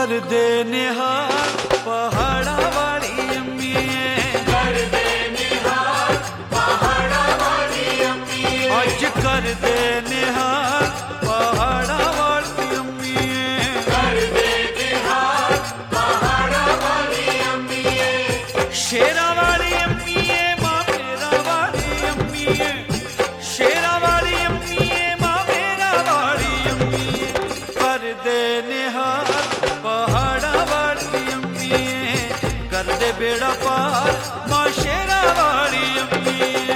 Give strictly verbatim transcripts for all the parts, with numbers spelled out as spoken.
कर दे निहार पहाड़ा वाली अम्मीए, कर दे निहार पहाड़ा वाली अम्मीए, आज कर दे निहार पहाड़ा वाली अम्मीए, कर दे निहार पहाड़ा वाली अम्मीए, शेरा वाली अम्मीए माँ मेरा वाली अम्मीए, शेरा वाली अम्मीए माँ मेरा वाली अम्मीए, कर दे निहार पहाड़ा वाली अम्मीए, कर दे बेड़ा पार माँ शेरा वाली अम्मीए।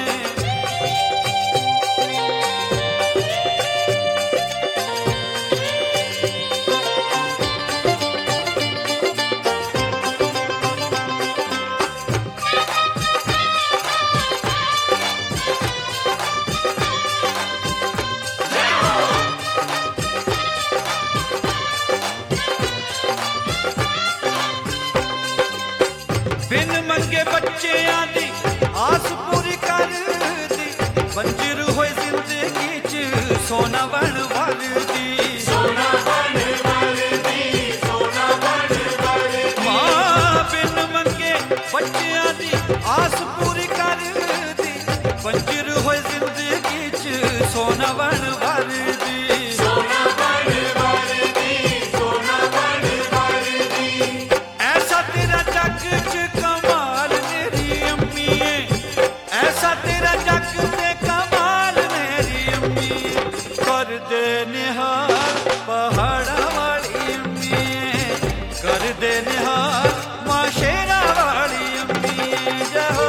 बिन मंगे बच्चे आदि आस पूरी कर दी, बंजर होए जिंदगी च सोना बन वाल दी, सोना बन वाल दी, सोना बन वाल दी, मां बिन मंगे बच्चे आदि आस पूरी कर दी, बंजर होए जिंदगी च सोना बन वाल दी, सोना बन वाल दी, सोना बन वाल दी, ऐसा तेरा जग च कमाल मेरी अम्मीए, ऐसा तेरा जग ते कमाल मेरी अम्मीए, कर दे निहार पहाड़ा वाली अम्मीए, कर दे निहार माँ शेरा वाली अम्मीए, जय हो।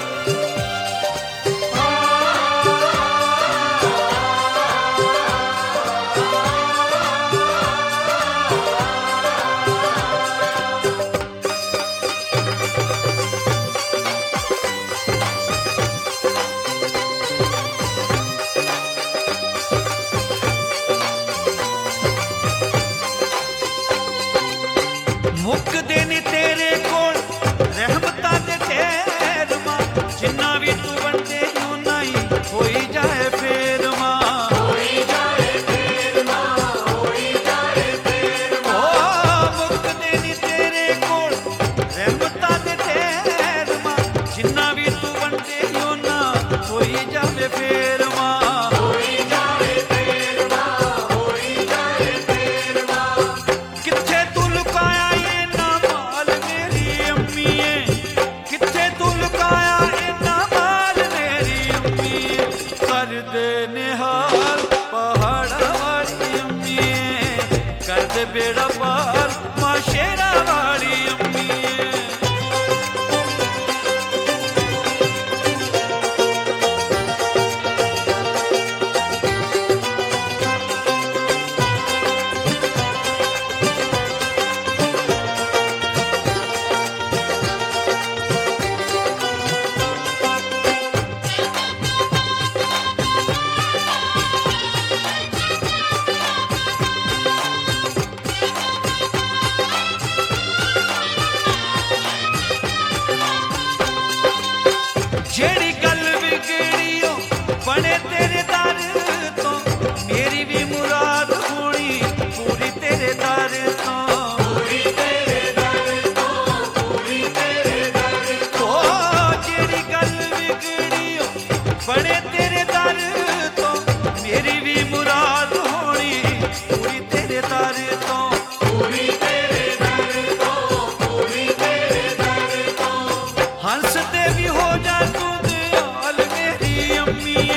मुक देनी तेरे कोल रहमतां दे ढेर मां, जिन्ना भी तू बनदे यूं नहीं होई जाए फेर मां, होई जाए फेर मां, होई जाए फेर मां, ओ मुक देनी तेरे कोल रहमतां दे ढेर मां, जिन्ना भी तू बनदे यूं ना होई जाए फेर मां, होई जाए फेर मां, होई जाए फेर मां, किथे तू लुकाया ये ना माल मेरी अम्मीए, किथे तू लुकाया ये ना माल मेरी अम्मीए, कर दे निहार पहाड़ा वाली अम्मीए, कर दे बेड़ा पार माँ शेरा वाली अम्मीए। जेड़ी गल बिगड़ियो बने तेरे दर तो, मेरी भी मुराद होनी पूरी तेरे दर तो, पूरी तेरे दर तो, पूरी तेरे दर तो, ओ जेड़ी गल बिगड़ियो बने तेरे दर तो, मेरी भी मुराद होनी पूरी तेरे दर तो, पूरी तेरे दर तो, पूरी तेरे दर तो, हंस ते भी हो जा तू दयाल मेरी अम्मी,